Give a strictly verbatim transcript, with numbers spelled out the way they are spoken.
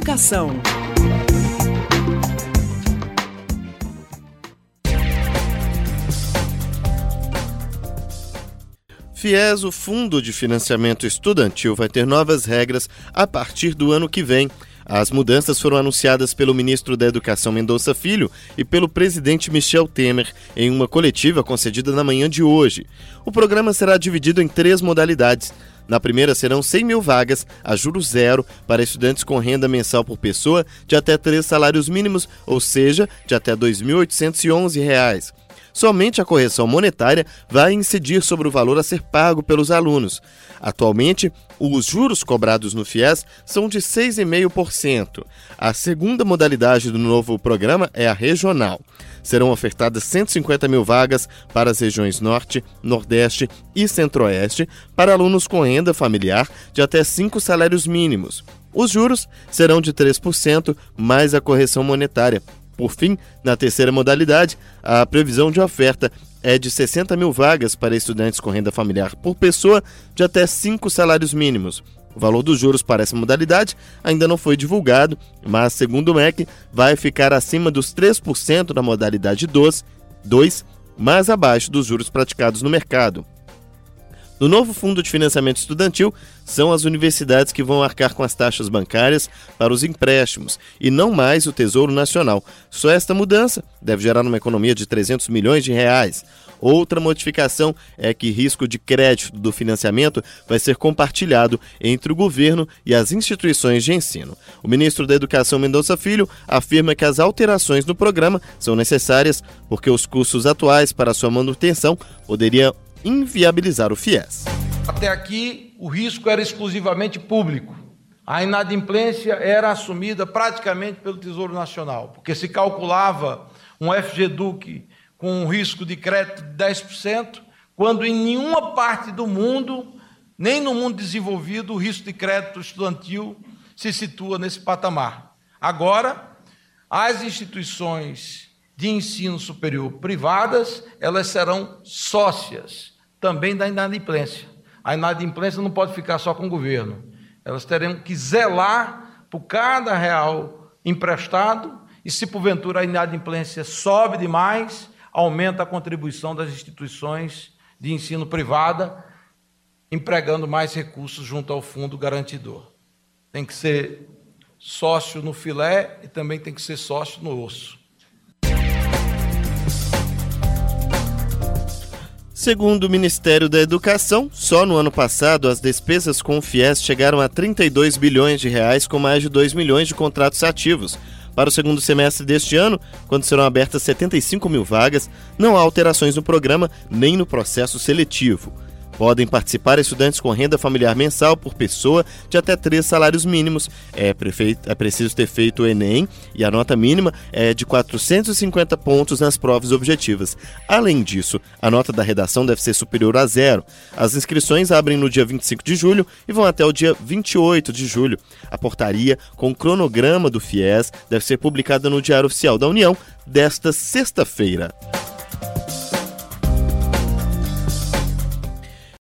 Educação. FIES, o Fundo de Financiamento Estudantil, vai ter novas regras a partir do ano que vem. As mudanças foram anunciadas pelo ministro da Educação Mendonça Filho e pelo presidente Michel Temer em uma coletiva concedida na manhã de hoje. O programa será dividido em três modalidades. Na primeira serão cem mil vagas a juros zero para estudantes com renda mensal por pessoa de até três salários mínimos, ou seja, de até dois mil oitocentos e onze reais. Somente a correção monetária vai incidir sobre o valor a ser pago pelos alunos. Atualmente, os juros cobrados no FIES são de seis vírgula cinco por cento. A segunda modalidade do novo programa é a regional. Serão ofertadas cento e cinquenta mil vagas para as regiões Norte, Nordeste e Centro-Oeste para alunos com renda familiar de até cinco salários mínimos. Os juros serão de três por cento mais a correção monetária. Por fim, na terceira modalidade, a previsão de oferta é de sessenta mil vagas para estudantes com renda familiar por pessoa de até cinco salários mínimos. O valor dos juros para essa modalidade ainda não foi divulgado, mas, segundo o M E C, vai ficar acima dos três por cento na modalidade dois, mas abaixo dos juros praticados no mercado. No novo Fundo de Financiamento Estudantil, são as universidades que vão arcar com as taxas bancárias para os empréstimos e não mais o Tesouro Nacional. Só esta mudança deve gerar uma economia de trezentos milhões de reais. Outra modificação é que risco de crédito do financiamento vai ser compartilhado entre o governo e as instituições de ensino. O ministro da Educação, Mendonça Filho, afirma que as alterações no programa são necessárias porque os custos atuais para sua manutenção poderiam inviabilizar o FIES. Até aqui, o risco era exclusivamente público. A inadimplência era assumida praticamente pelo Tesouro Nacional, porque se calculava um F G D U C com um risco de crédito de dez por cento, quando em nenhuma parte do mundo, nem no mundo desenvolvido, o risco de crédito estudantil se situa nesse patamar. Agora, as instituições de ensino superior privadas, elas serão sócias também da inadimplência. A inadimplência não pode ficar só com o governo. Elas terão que zelar por cada real emprestado e, se porventura a inadimplência sobe demais, aumenta a contribuição das instituições de ensino privada, empregando mais recursos junto ao fundo garantidor. Tem que ser sócio no filé e também tem que ser sócio no osso. Segundo o Ministério da Educação, só no ano passado as despesas com o FIES chegaram a trinta e dois bilhões de reais, com mais de dois milhões de contratos ativos. Para o segundo semestre deste ano, quando serão abertas setenta e cinco mil vagas, não há alterações no programa nem no processo seletivo. Podem participar estudantes com renda familiar mensal por pessoa de até três salários mínimos. É, prefeito, é preciso ter feito o Enem e a nota mínima é de quatrocentos e cinquenta pontos nas provas objetivas. Além disso, a nota da redação deve ser superior a zero. As inscrições abrem no dia vinte e cinco de julho e vão até o dia vinte e oito de julho. A portaria com o cronograma do FIES deve ser publicada no Diário Oficial da União desta sexta-feira.